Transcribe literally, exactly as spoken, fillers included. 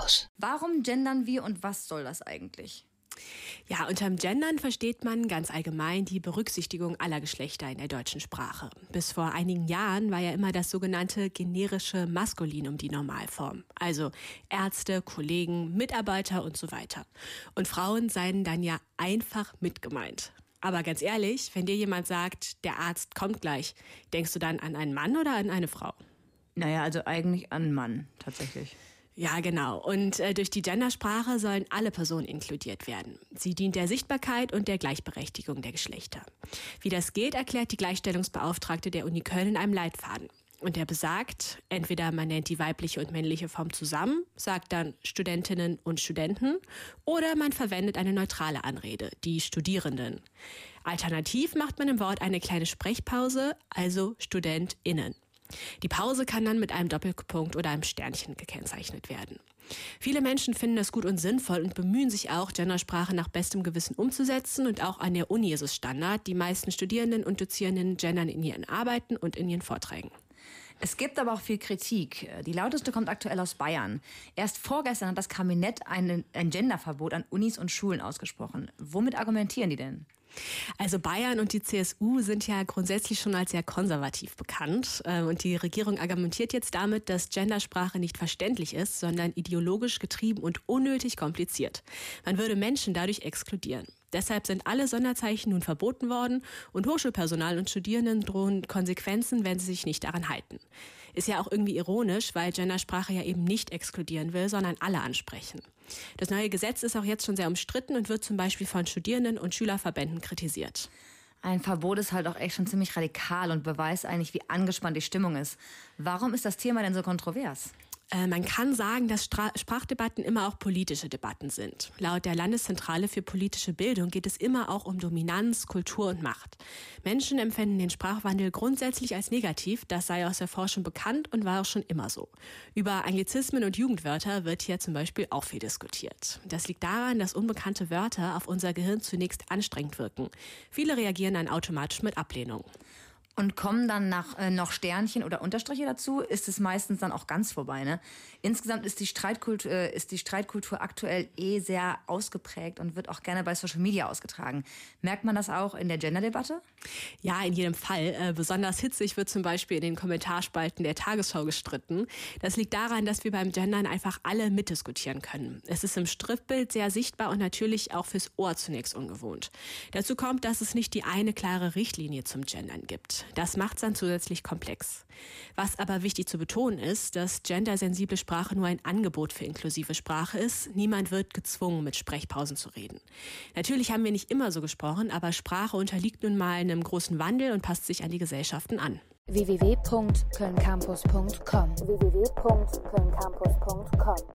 Campus. Warum gendern wir und was soll das eigentlich? Ja, unterm Gendern versteht man ganz allgemein die Berücksichtigung aller Geschlechter in der deutschen Sprache. Bis vor einigen Jahren war ja immer das sogenannte generische Maskulinum die Normalform. Also Ärzte, Kollegen, Mitarbeiter und so weiter. Und Frauen seien dann ja einfach mitgemeint. Aber ganz ehrlich, wenn dir jemand sagt, der Arzt kommt gleich, denkst du dann an einen Mann oder an eine Frau? Naja, also eigentlich an einen Mann, tatsächlich. Ja, genau. Und äh, durch die Gendersprache sollen alle Personen inkludiert werden. Sie dient der Sichtbarkeit und der Gleichberechtigung der Geschlechter. Wie das geht, erklärt die Gleichstellungsbeauftragte der Uni Köln in einem Leitfaden. Und der besagt, entweder man nennt die weibliche und männliche Form zusammen, sagt dann Studentinnen und Studenten, oder man verwendet eine neutrale Anrede, die Studierenden. Alternativ macht man im Wort eine kleine Sprechpause, also StudentInnen. Die Pause kann dann mit einem Doppelpunkt oder einem Sternchen gekennzeichnet werden. Viele Menschen finden das gut und sinnvoll und bemühen sich auch, Gendersprache nach bestem Gewissen umzusetzen. Und auch an der Uni ist es Standard. Die meisten Studierenden und Dozierenden gendern in ihren Arbeiten und in ihren Vorträgen. Es gibt aber auch viel Kritik. Die lauteste kommt aktuell aus Bayern. Erst vorgestern hat das Kabinett ein, ein Genderverbot an Unis und Schulen ausgesprochen. Womit argumentieren die denn? Also Bayern und die C S U sind ja grundsätzlich schon als sehr konservativ bekannt. Und die Regierung argumentiert jetzt damit, dass Gendersprache nicht verständlich ist, sondern ideologisch getrieben und unnötig kompliziert. Man würde Menschen dadurch exkludieren. Deshalb sind alle Sonderzeichen nun verboten worden und Hochschulpersonal und Studierenden drohen Konsequenzen, wenn sie sich nicht daran halten. Ist ja auch irgendwie ironisch, weil Gendersprache ja eben nicht exkludieren will, sondern alle ansprechen. Das neue Gesetz ist auch jetzt schon sehr umstritten und wird zum Beispiel von Studierenden und Schülerverbänden kritisiert. Ein Verbot ist halt auch echt schon ziemlich radikal und beweist eigentlich, wie angespannt die Stimmung ist. Warum ist das Thema denn so kontrovers? Man kann sagen, dass Stra- Sprachdebatten immer auch politische Debatten sind. Laut der Landeszentrale für politische Bildung geht es immer auch um Dominanz, Kultur und Macht. Menschen empfinden den Sprachwandel grundsätzlich als negativ. Das sei aus der Forschung bekannt und war auch schon immer so. Über Anglizismen und Jugendwörter wird hier zum Beispiel auch viel diskutiert. Das liegt daran, dass unbekannte Wörter auf unser Gehirn zunächst anstrengend wirken. Viele reagieren dann automatisch mit Ablehnung. Und kommen dann nach, äh, noch Sternchen oder Unterstriche dazu, ist es meistens dann auch ganz vorbei. Ne? Insgesamt ist die Streitkultur, äh, ist die Streitkultur aktuell eh sehr ausgeprägt und wird auch gerne bei Social Media ausgetragen. Merkt man das auch in der Genderdebatte? Ja, in jedem Fall. Äh, besonders hitzig wird zum Beispiel in den Kommentarspalten der Tagesschau gestritten. Das liegt daran, dass wir beim Gendern einfach alle mitdiskutieren können. Es ist im Schriftbild sehr sichtbar und natürlich auch fürs Ohr zunächst ungewohnt. Dazu kommt, dass es nicht die eine klare Richtlinie zum Gendern gibt. Das macht es dann zusätzlich komplex. Was aber wichtig zu betonen ist, dass gendersensible Sprache nur ein Angebot für inklusive Sprache ist. Niemand wird gezwungen, mit Sprechpausen zu reden. Natürlich haben wir nicht immer so gesprochen, aber Sprache unterliegt nun mal einem großen Wandel und passt sich an die Gesellschaften an. w w w punkt köln campus punkt com w w w punkt köln campus punkt com